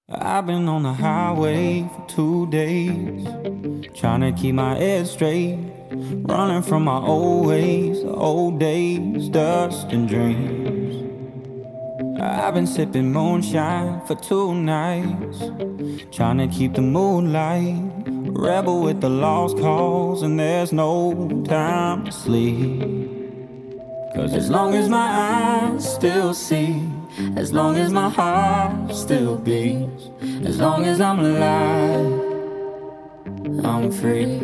I've been on the highway for 2 days, trying to keep my head straight, running from my old ways, the old days, dust and dreams. I've been sipping moonshine for 2 nights, trying to keep the moonlight, rebel with the lost cause, and there's no time to sleep. 'Cause as long as my eyes still see, as long as my heart still beats, as long as I'm alive, I'm free.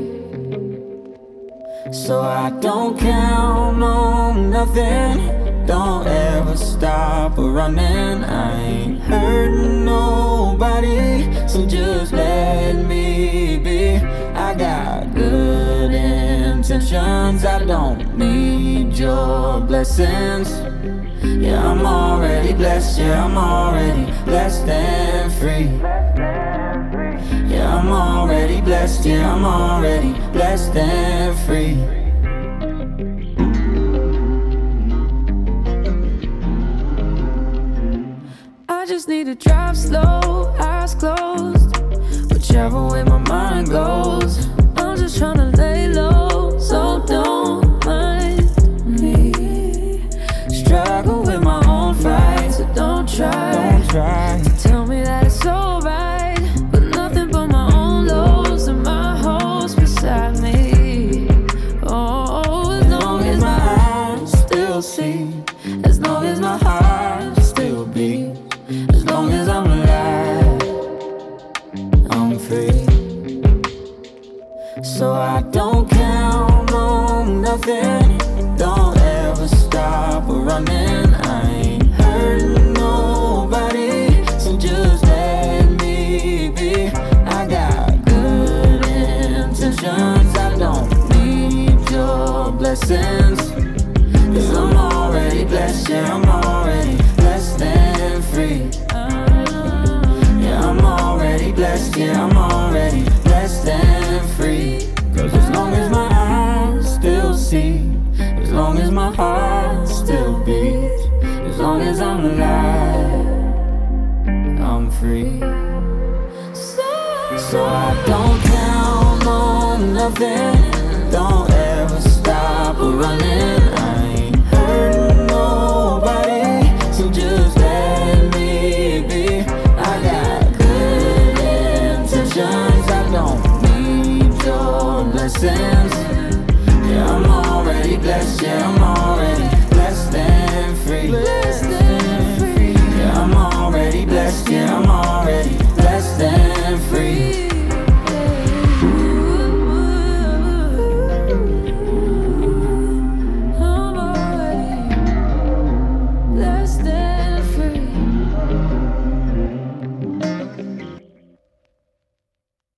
So I don't count on nothing, don't ever stop running. I ain't hurting nobody, so just let me be. I got good intentions, I don't need your blessings. Yeah, I'm already blessed, yeah, I'm already blessed and free. Yeah, I'm already blessed, yeah, I'm already blessed and free. I just need to drive slow, eyes closed, whichever way my mind goes. I'm just tryna lay low, so don't mind me. Struggle with my own fights, so don't try to tell me that it's alright. But nothing but my own lows and my hoes beside me. Oh, as long as my eyes still see, as long as my heart still beats, as long as I'm alive, I'm free. So I don't count on nothing, don't ever stop running. I ain't hurting nobody, so just let me be. I got good intentions, I don't need your blessings. 'Cause I'm already blessed, yeah, I'm already blessed and free. Yeah, I'm already blessed, yeah, I'm already blessed and free. 'Cause as long as my eyes still see, as long as my heart still beats, as long as I'm alive, I'm free. So I don't count on nothing, don't ever stop running. I ain't hurting nobody, so just let me be. I got good intentions, I don't need your blessings. Yeah, I'm already blessed, yeah, I'm